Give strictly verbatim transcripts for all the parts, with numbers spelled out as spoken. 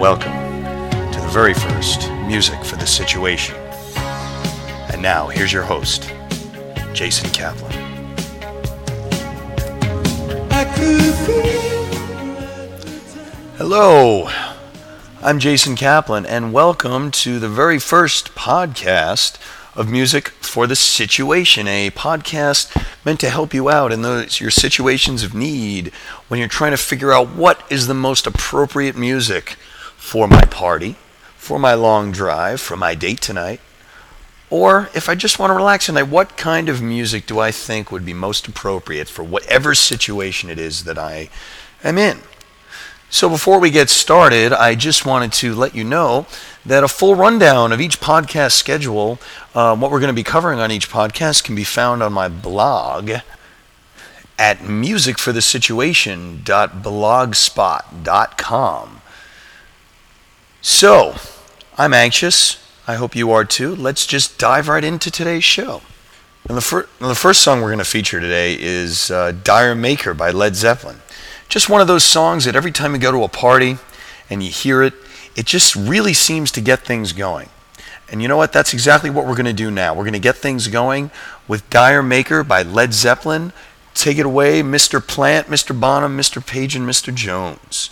welcome to the very first Music for the Situation. And now, here's your host, Jason Kaplan. Hello, I'm Jason Kaplan, and welcome to the very first podcast of Music for the Situation, a podcast meant to help you out in those your situations of need when you're trying to figure out what is the most appropriate music for my party, for my long drive, for my date tonight, or if I just want to relax tonight, what kind of music do I think would be most appropriate for whatever situation it is that I am in. So before we get started, I just wanted to let you know that a full rundown of each podcast schedule, uh, what we're going to be covering on each podcast, can be found on my blog at music for the situation dot blogspot dot com. So, I'm anxious. I hope you are too. Let's just dive right into today's show. And the, fir- the first song we're going to feature today is uh, D'yer Mak'er by Led Zeppelin. Just one of those songs that every time you go to a party and you hear it, it just really seems to get things going. And you know what? That's exactly what we're going to do now. We're going to get things going with D'yer Mak'er by Led Zeppelin. Take it away, Mister Plant, Mister Bonham, Mister Page, and Mister Jones.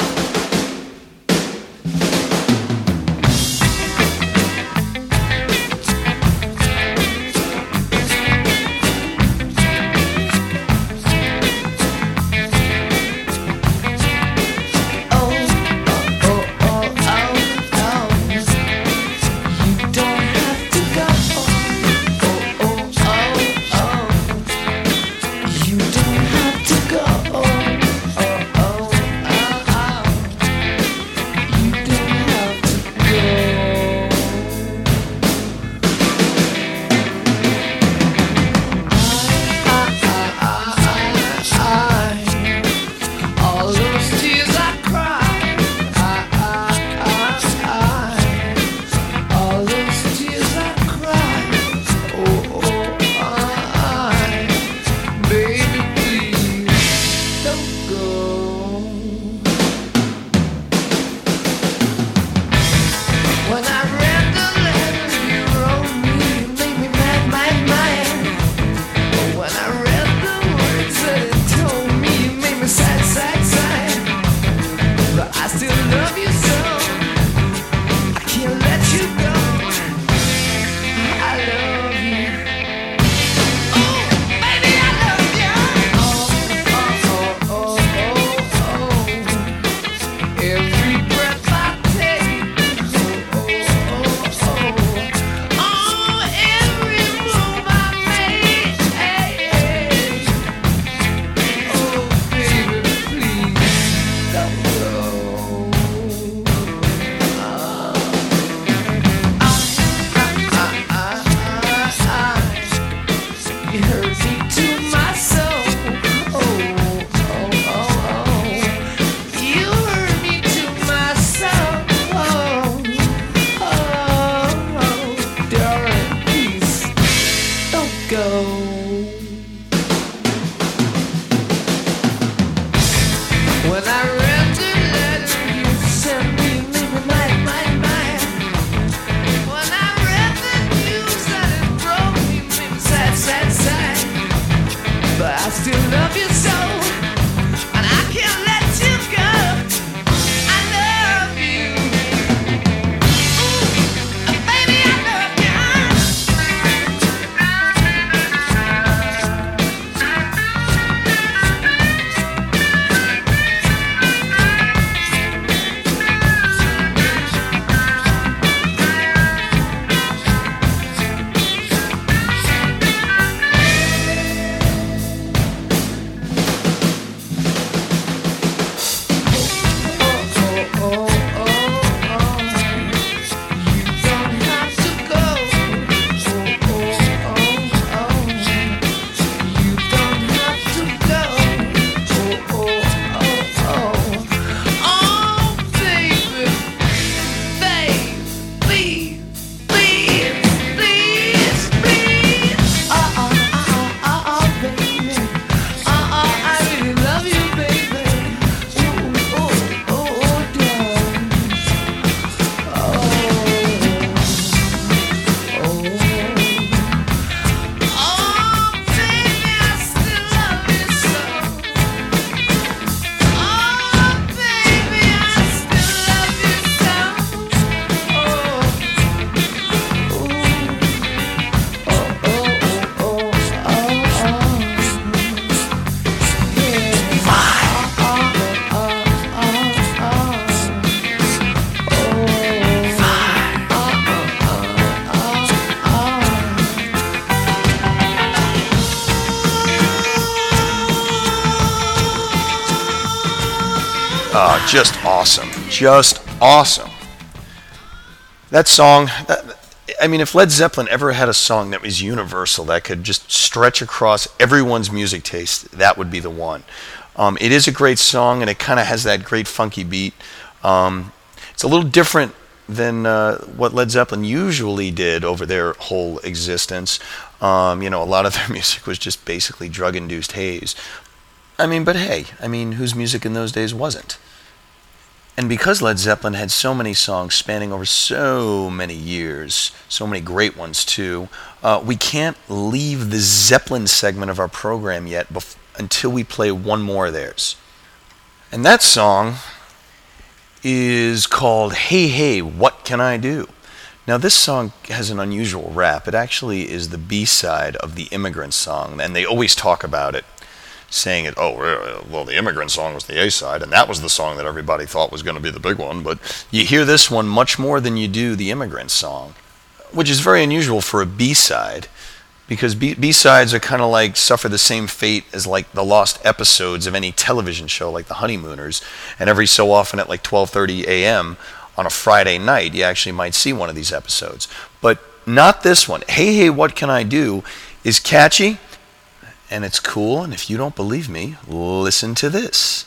Uh, just awesome. Just awesome. That song, that, I mean, if Led Zeppelin ever had a song that was universal, that could just stretch across everyone's music taste, that would be the one. Um, it is a great song, and it kind of has that great funky beat. Um, it's a little different than uh, what Led Zeppelin usually did over their whole existence. Um, you know, a lot of their music was just basically drug-induced haze. I mean, but hey, I mean, whose music in those days wasn't? And because Led Zeppelin had so many songs spanning over so many years, so many great ones too, uh, we can't leave the Zeppelin segment of our program yet bef- until we play one more of theirs. And that song is called Hey Hey, What Can I Do? Now this song has an unusual rap. It actually is the B-side of the Immigrant Song, and they always talk about it, saying it, oh, well, the Immigrant Song was the A-side, and that was the song that everybody thought was going to be the big one, but you hear this one much more than you do the Immigrant Song, which is very unusual for a B-side, because B- B-sides are kind of like suffer the same fate as like the lost episodes of any television show, like The Honeymooners, and every so often at like twelve thirty a.m. on a Friday night, you actually might see one of these episodes. But not this one. Hey Hey, What Can I Do? Is catchy, and it's cool, and if you don't believe me, listen to this.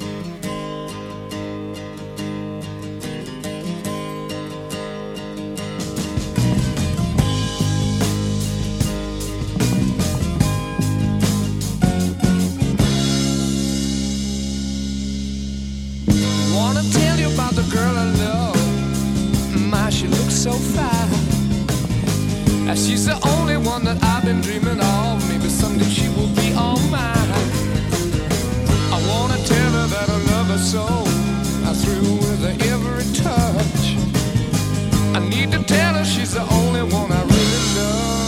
Wanna tell you about the girl I love. My, she looks so fine. And she's the only one that I've been dreaming of. Maybe someday she will be all mine. I wanna tell her that I love her so. I thrill with her every touch. I need to tell her she's the only one I really love.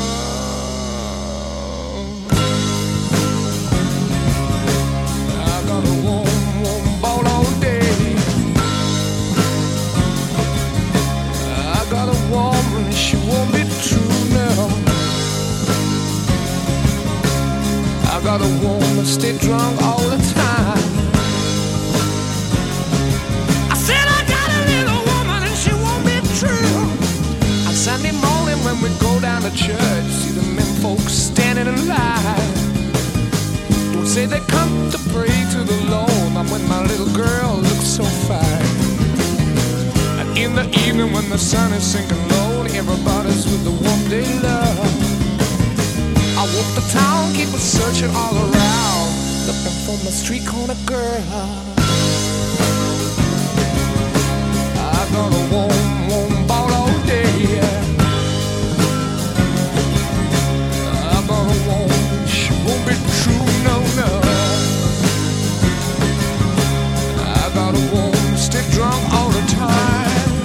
I got a warm, warm ball all day. I got a woman, she won't be true now. I got a woman, stay drunk all the time. I said I got a little woman and she won't be true. On Sunday morning when we go down to church, see the men folks standing in line. Don't say they come to pray to the Lord. I'm with my little girl, looks so fine. And in the evening when the sun is sinking low, everybody's with the one they love. I walk the town, keep a searching all around, looking for my street corner girl. I got a warm, warm ball all day. I got a warm, she won't be true, no, no. I got a warm, stay drunk all the time.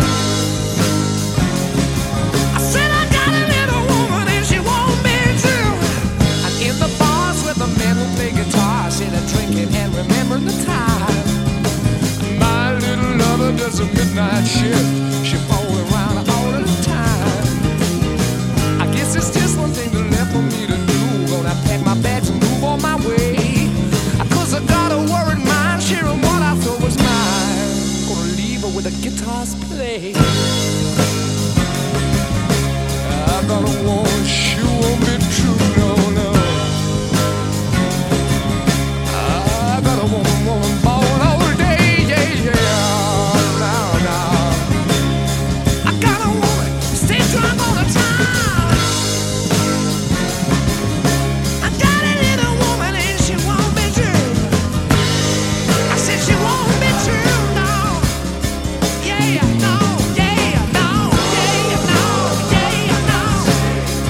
I said I got a little woman and she won't be true. And in the bars where the men who play guitar sit and drinking and remember the time. My little lover does a midnight shift. She follows around all the time. I guess it's just one thing left for me to do. Gonna pack my bags and move on my way. Cause I got a worried mind, sharing what I thought was mine. Gonna leave her with the guitars play. I got a woman, she won't be true, no, no. I got a woman, woman, ball all day, yeah, yeah. Now, now. I got a woman, stay drunk all the time. I got a little woman and she won't be true. I said she won't be true, no. Yeah, no, yeah, no, yeah, no, yeah, no.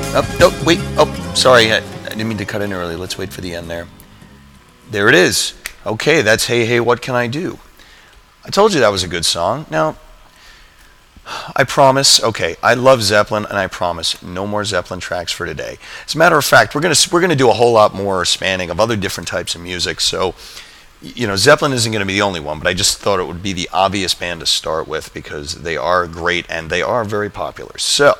Oh, oh, wait. Oh, sorry. I, I didn't mean to cut in early. Let's wait for the end there. There it is. Okay, that's Hey Hey What Can I Do? I told you that was a good song. Now, I promise, okay, I love Zeppelin, and I promise no more Zeppelin tracks for today. As a matter of fact, we're going to we're going to do a whole lot more spanning of other different types of music. So, you know, Zeppelin isn't going to be the only one, but I just thought it would be the obvious band to start with because they are great and they are very popular. So,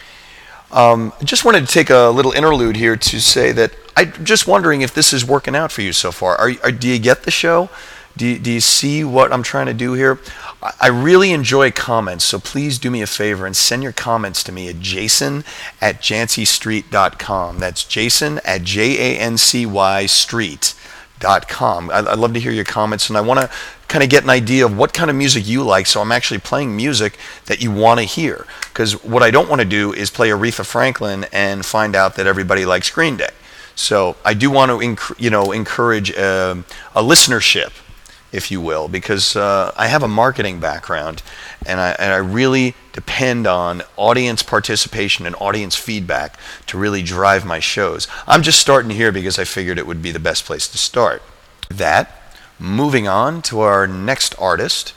um, I just wanted to take a little interlude here to say that I'm just wondering if this is working out for you so far. Are, are do you get the show? Do you, do you see what I'm trying to do here? I really enjoy comments, so please do me a favor and send your comments to me at jason at jancy street dot com. That's jason at J A N C Y street dot com. I'd love to hear your comments, and I want to kind of get an idea of what kind of music you like, so I'm actually playing music that you want to hear. Because what I don't want to do is play Aretha Franklin and find out that everybody likes Green Day. So I do want to enc- you know, encourage a, a listenership, if you will, because uh, I have a marketing background, and I, and I really depend on audience participation and audience feedback to really drive my shows. I'm just starting here because I figured it would be the best place to start. That, moving on to our next artist,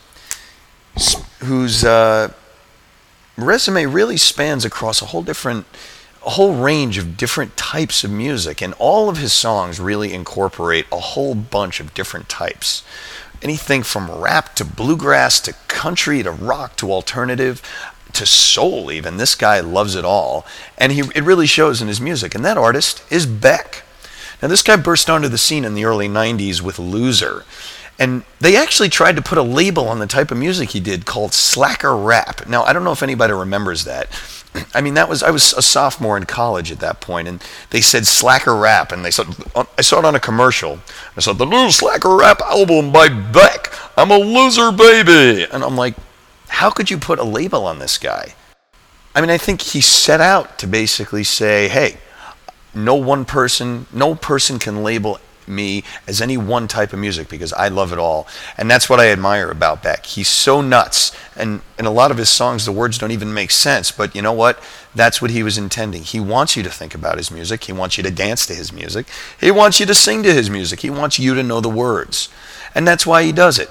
whose uh, resume really spans across a whole different, a whole range of different types of music, and all of his songs really incorporate a whole bunch of different types. Anything from rap to bluegrass to country to rock to alternative to soul even. This guy loves it all. And he, it really shows in his music. And that artist is Beck. Now this guy burst onto the scene in the early nineties with Loser. And they actually tried to put a label on the type of music he did called slacker rap. Now I don't know if anybody remembers that. I mean, that was I was a sophomore in college at that point, and they said slacker rap, and they said I saw it on a commercial. I saw the new slacker rap album by Beck. I'm a loser, baby, and I'm like, how could you put a label on this guy? I mean, I think he set out to basically say, hey, no one person, no person can label me as any one type of music because I love it all. And that's what I admire about Beck. He's so nuts, and in a lot of his songs the words don't even make sense, but you know what? That's what he was intending. He wants you to think about his music. He wants you to dance to his music. He wants you to sing to his music. He wants you to know the words. And that's why he does it.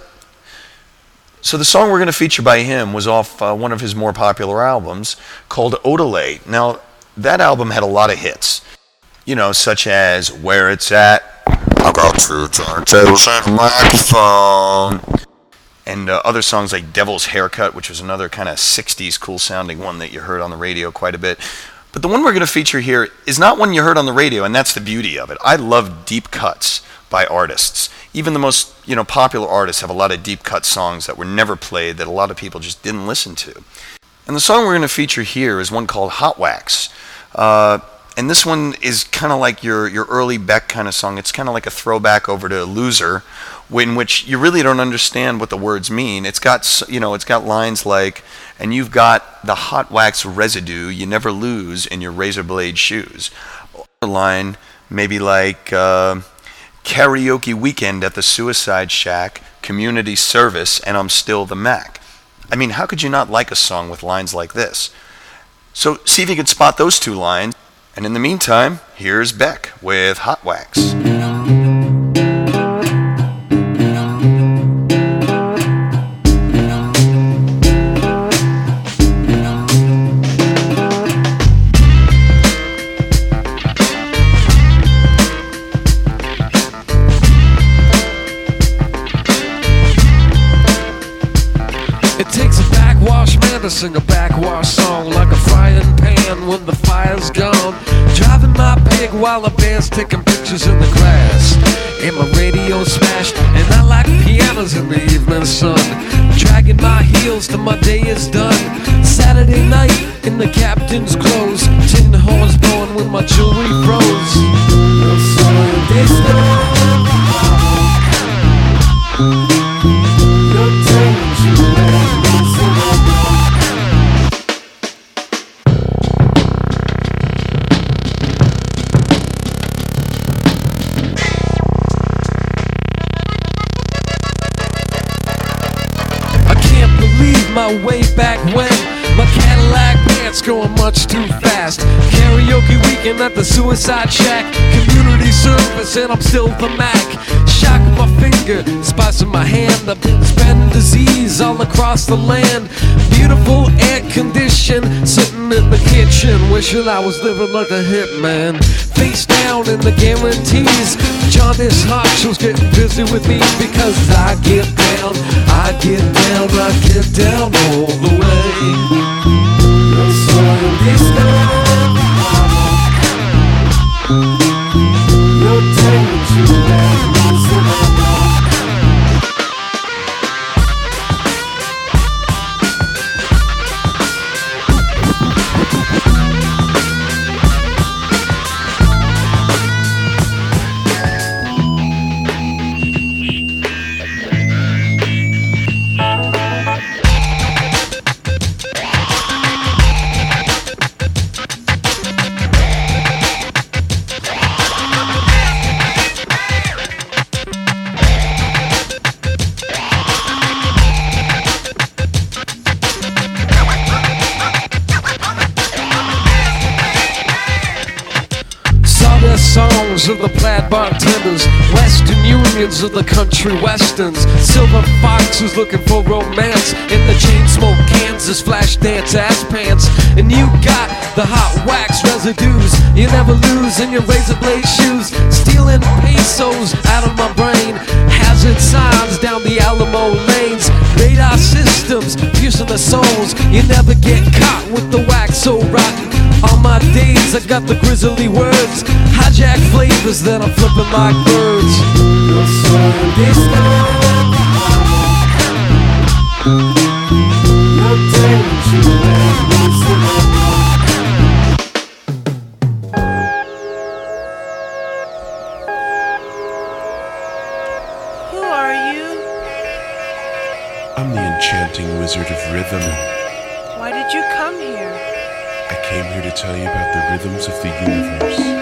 So the song we're going to feature by him was off uh, one of his more popular albums called Odelay. Now, that album had a lot of hits, you know, such as Where It's At, I got two turntables and a microphone, and uh, other songs like Devil's Haircut, which was another kind of sixties cool sounding one that you heard on the radio quite a bit. But the one we're going to feature here is not one you heard on the radio, and that's the beauty of it. I love deep cuts by artists. Even the most, you know, popular artists have a lot of deep cut songs that were never played that a lot of people just didn't listen to. And the song we're going to feature here is one called Hot Wax. Uh, And this one is kind of like your, your early Beck kind of song. It's kind of like a throwback over to Loser, in which you really don't understand what the words mean. It's got, you know, it's got lines like, and you've got the hot wax residue you never lose in your razor blade shoes. Or line maybe like uh, karaoke weekend at the Suicide Shack, community service, and I'm still the Mac. I mean, how could you not like a song with lines like this? So see if you can spot those two lines. And in the meantime, here's Beck with Hot Wax. It takes a backwash man to sing a backwash song like a frying pan when the fire's gone. Driving my pig while the band's taking pictures in the grass. And my radio smashed, and I like pianos in the evening sun. Dragging my heels till my day is done. Saturday night in the captain's clothes, tin horns blowing when my jewelry froze. My way back when my Cadillac pants going much too fast. Carry karaoke weekend at the Suicide Shack. Community service and I'm still the Mac. Shock of my finger, spice in my hand. I've been spreading disease all across the land. Beautiful air condition, sitting in the kitchen, wishing I was living like a hitman. Face down in the guarantees. Jaundice Hawks was getting busy with me because I get down, I get down, I get down all the way. So this time, you'll tell me to let me songs of the plaid bartenders, Western Unions of the country westerns, silver foxes looking for romance in the chain smoke Kansas flash dance ass pants. And you got the hot wax residues you never lose in your razor blade shoes. Stealing pesos out of my brain, hazard signs down the Alamo lanes, radar systems piercing the souls. You never get caught with the wax so rotten. All my days I got the grisly words, hijack flavors that I'm flipping like birds. Who are you? I'm the enchanting wizard of rhythm. Why did you come here? I came here to tell you about the rhythms of the universe.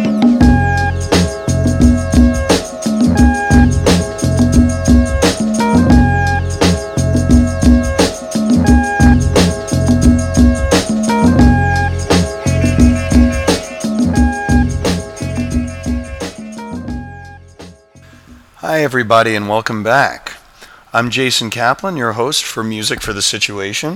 Hi everybody and welcome back. I'm Jason Kaplan, your host for Music for the Situation.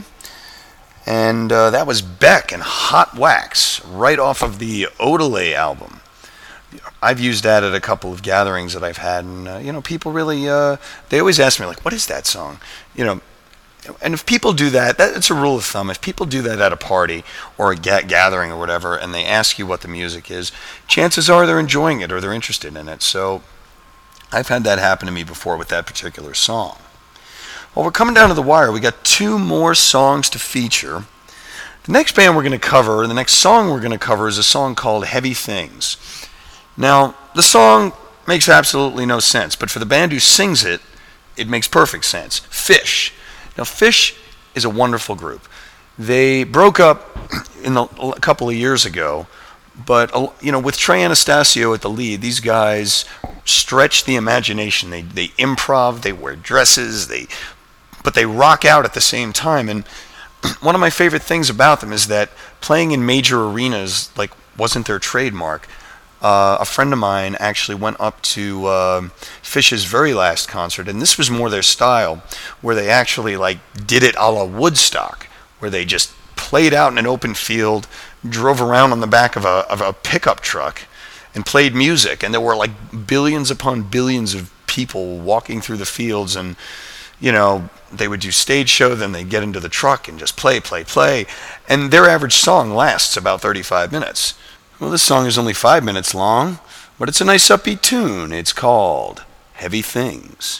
And uh, that was Beck and Hot Wax, right off of the Odelay album. I've used that at a couple of gatherings that I've had, and uh, you know, people really, uh, they always ask me, like, what is that song? You know, and if people do that, that's a rule of thumb. If people do that at a party or a ga- gathering or whatever, and they ask you what the music is, chances are they're enjoying it or they're interested in it. So I've had that happen to me before with that particular song. Well, we're coming down to the wire. We got two more songs to feature. The next band we're going to cover, the next song we're going to cover is a song called Heavy Things. Now, the song makes absolutely no sense, but for the band who sings it, it makes perfect sense. Fish. Now, Fish is a wonderful group. They broke up in the, a couple of years ago, but you know, with Trey Anastasio at the lead, these guys stretch the imagination. They they improv, they wear dresses, they but they rock out at the same time. And one of my favorite things about them is that playing in major arenas like wasn't their trademark. Uh, a friend of mine actually went up to uh, Fish's very last concert, and this was more their style, where they actually like did it a la Woodstock, where they just played out in an open field, drove around on the back of a of a pickup truck, and played music. And there were like billions upon billions of people walking through the fields, and you know, they would do stage show, then they'd get into the truck and just play, play, play. And their average song lasts about thirty-five minutes. Well, this song is only five minutes long, but it's a nice upbeat tune. It's called Heavy Things.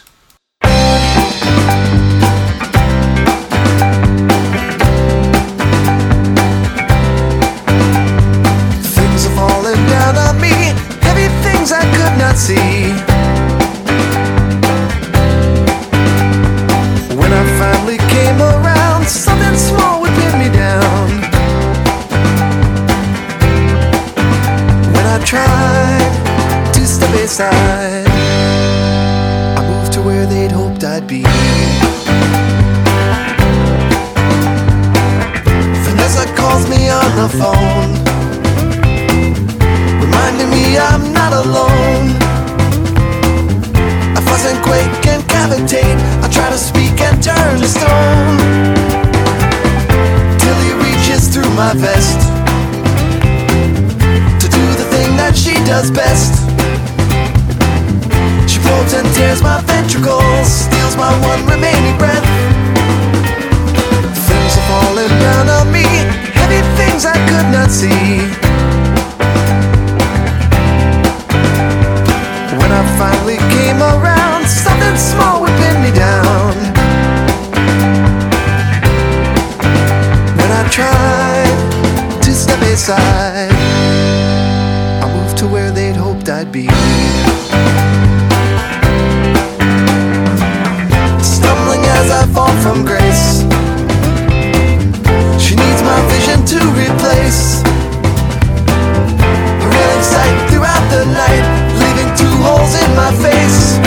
Things are falling down on me, heavy things I could not see. When I finally came around, something small would pin me down. When I tried to step aside, I moved to where they'd hoped I'd be. Vanessa calls me on the phone. my vest to do the thing that she does best. She probes and tears my ventricles, steals my one remaining breath. Things are falling down on me, heavy things I could not see. When I finally came around, something small would pin me down. When I tried to step aside, I moved to where they'd hoped I'd be. Stumbling as I fall from grace, she needs my vision to replace. Her in sight throughout the night, leaving two holes in my face.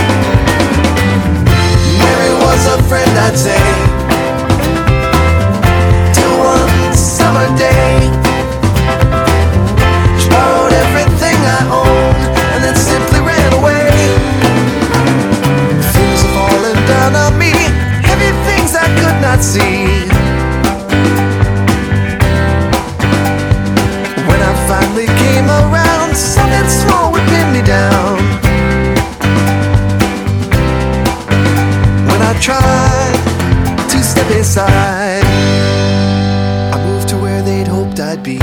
Mary was a friend, I'd say, till one summer day she borrowed everything I owned and then simply ran away. Things are falling down on me, heavy things I could not see. When I finally came around, something small would pin me down. When I tried to step aside, I moved to where they'd hoped I'd be.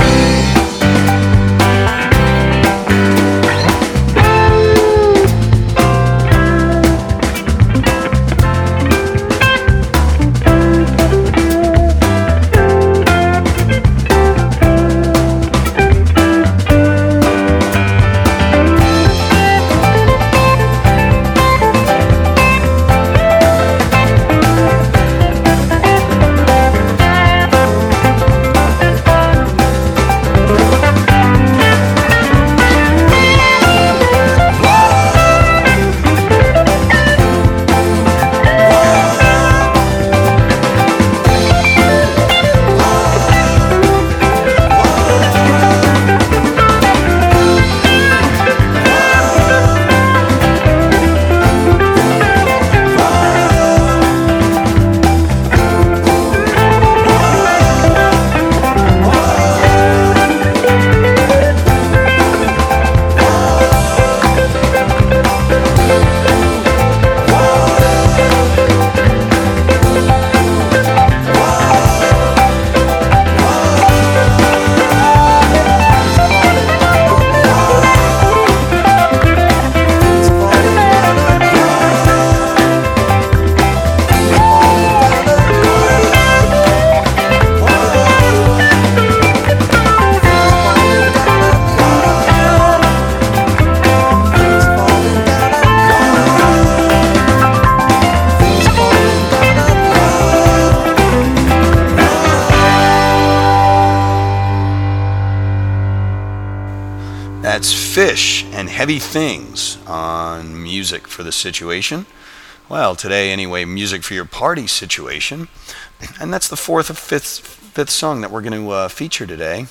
That's Fish and Heavy Things on Music for the Situation. Well, today anyway, music for your party situation. And that's the fourth or fifth, fifth song that we're going to uh, feature today.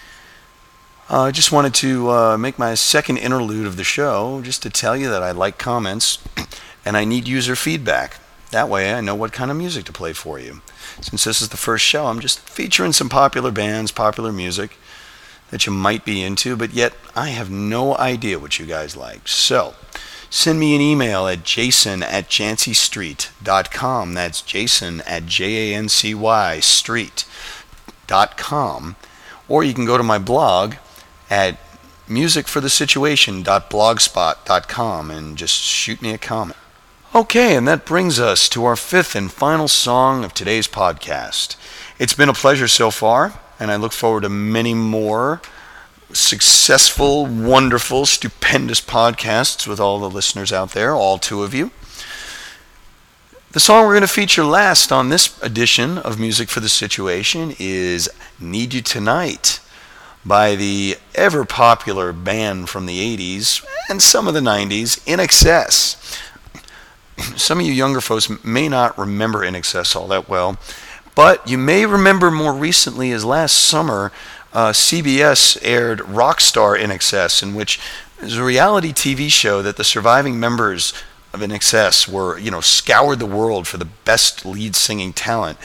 Uh, I just wanted to uh, make my second interlude of the show just to tell you that I like comments and I need user feedback. That way I know what kind of music to play for you. Since this is the first show, I'm just featuring some popular bands, popular music that you might be into, but yet I have no idea what you guys like. So send me an email at jason at jancy street dot com. That's jason at J A N C Y street dot com. Or you can go to my blog at music for the situation dot blogspot dot com and just shoot me a comment. Okay, and that brings us to our fifth and final song of today's podcast. It's been a pleasure so far, and I look forward to many more successful, wonderful, stupendous podcasts with all the listeners out there, all two of you. The song we're going to feature last on this edition of Music for the Situation is Need You Tonight by the ever-popular band from the eighties and some of the nineties, I N X S. Some of you younger folks may not remember I N X S all that well, but you may remember more recently as last summer, uh, C B S aired Rockstar I N X S, in which it was a reality T V show that the surviving members of I N X S were, you know, scoured the world for the best lead singing talent.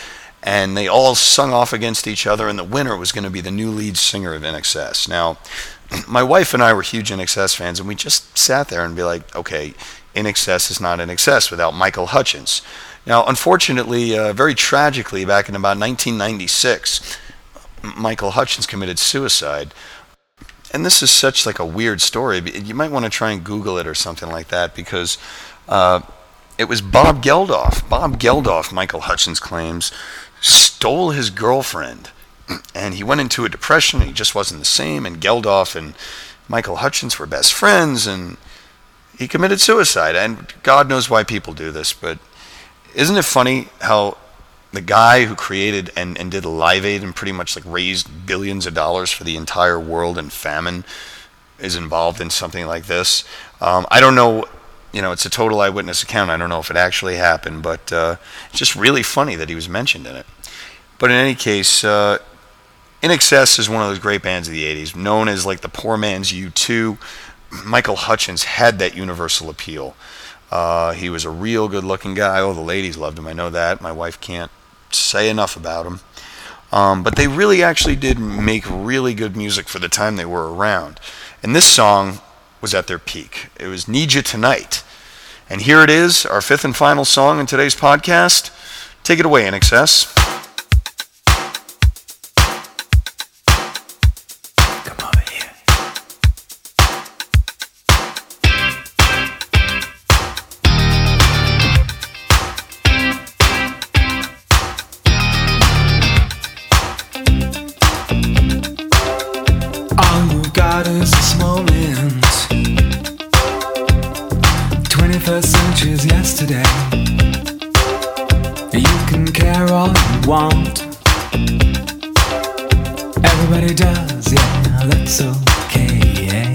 and they all sung off against each other, and the winner was going to be the new lead singer of I N X S. Now, my wife and I were huge I N X S fans, and we just sat there and be like, okay, I N X S is not I N X S without Michael Hutchence. Now, unfortunately, uh, very tragically, back in about nineteen ninety-six, Michael Hutchence committed suicide. And this is such like a weird story. You might want to try and Google it or something like that, because uh, it was Bob Geldof. Bob Geldof, Michael Hutchence claims, stole his girlfriend. And he went into a depression, and he just wasn't the same. And Geldof and Michael Hutchence were best friends, and he committed suicide. And God knows why people do this, but isn't it funny how the guy who created and, and did Live Aid and pretty much like raised billions of dollars for the entire world in famine is involved in something like this? Um, I don't know, you know, it's a total eyewitness account. I don't know if it actually happened, but uh, it's just really funny that he was mentioned in it. But in any case, uh, I N X S is one of those great bands of the eighties, known as like the poor man's U two. Michael Hutchence had that universal appeal. Uh, he was a real good-looking guy. Oh, the ladies loved him. I know that. My wife can't say enough about him. Um, but they really actually did make really good music for the time they were around. And this song was at their peak. It was Need You Tonight. And here it is, our fifth and final song in today's podcast. Take it away, I N X S. Is this moment, twenty-first century's yesterday. You can care all you want, everybody does, yeah, that's okay.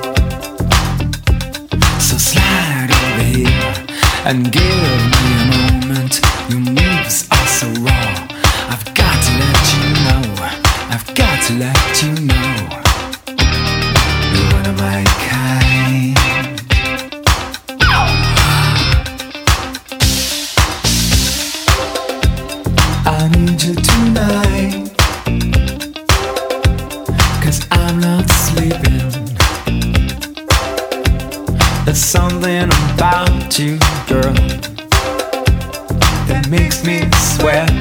So slide over here and give me a moment. Your moves are so raw, I've got to let you know, I've got to let you know. One of my kind. I need you tonight, 'cause I'm not sleeping. There's something about you, girl, that makes me sweat.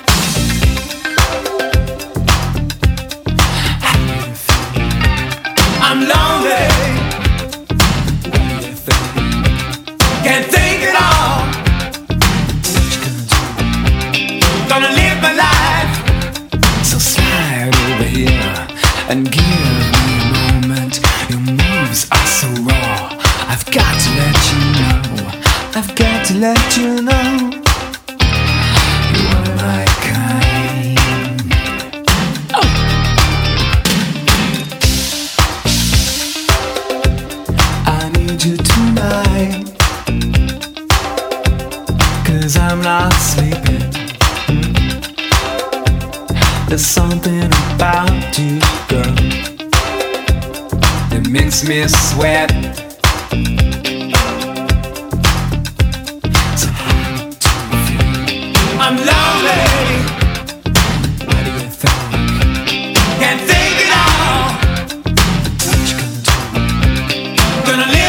I'm lonely. What do you think? Can't think at all. What you gonna do? Gonna live my life. So slide over here and give me a moment. Your moves are so raw, I've got to let you know, I've got to let you know. You're one of my kind. You tonight, 'cause I'm not sleeping. There's something about you, girl, that makes me sweat. So how do you feel? I'm lonely. What do you think? Can't think at all. What you gonna do? Gonna live.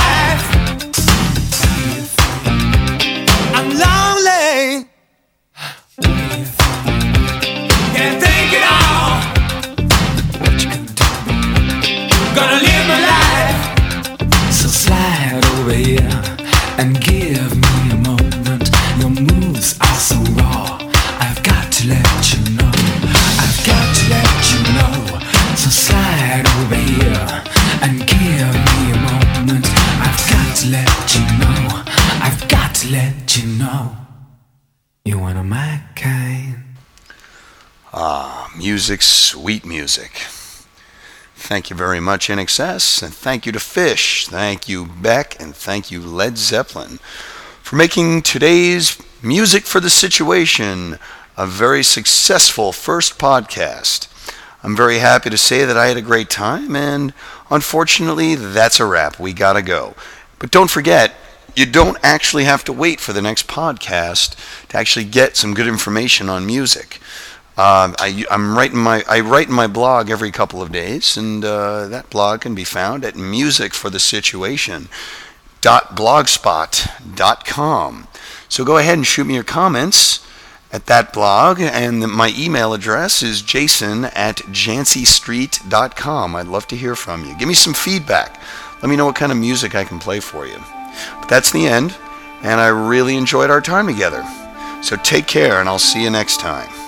And give me a moment. Your moves are so raw, I've got to let you know, I've got to let you know. So slide over here and give me a moment. I've got to let you know, I've got to let you know. You're one of my kind. Ah, music, sweet music. Thank you very much, I N X S, and thank you to Fish, thank you Beck, and thank you Led Zeppelin for making today's Music for the Situation a very successful first podcast. I'm very happy to say that I had a great time, and unfortunately, that's a wrap. We gotta go. But don't forget, you don't actually have to wait for the next podcast to actually get some good information on music. Uh, I, I'm writing my I write in my blog every couple of days, and uh, that blog can be found at music for the situation dot blogspot dot com. So go ahead and shoot me your comments at that blog, and my email address is jason at jancy street dot com. I'd love to hear from you. Give me some feedback. Let me know what kind of music I can play for you. But that's the end, and I really enjoyed our time together. So take care, and I'll see you next time.